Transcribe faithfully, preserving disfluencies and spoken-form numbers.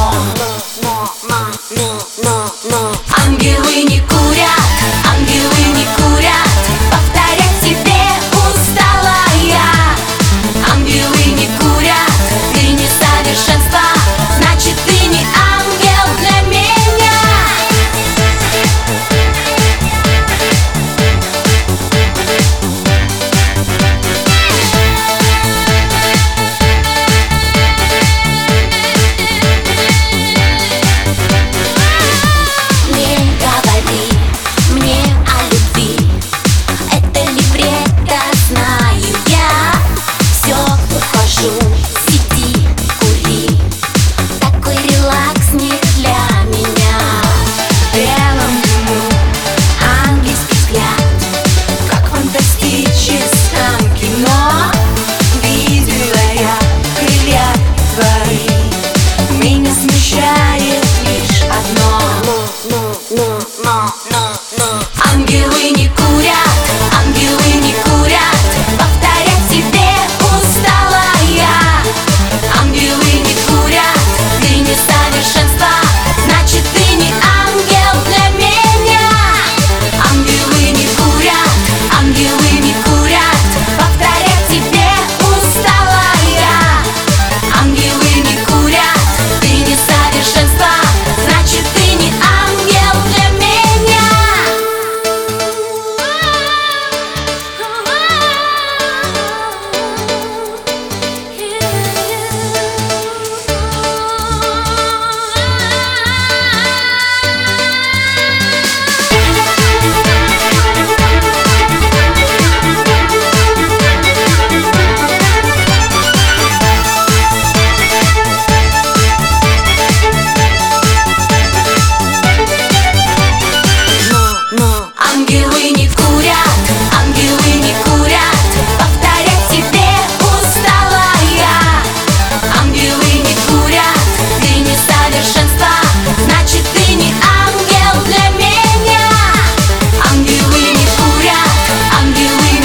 но, но, но, но, но, но. Ангелы не курят, ангелы не курят, повторять тебе устала я. Ангелы не курят, ты несовершенство, значит ты не ангел для меня. Не говори мне о любви, это не бред, да знаю я. Все ухожу, сиди, кури, такой релакс не для меня. В белом дыму ангельский взгляд, как в фантастическом кино. Видела я крылья твои, меня смущает лишь одно. Но, но, но, но, но, но. Ангелы не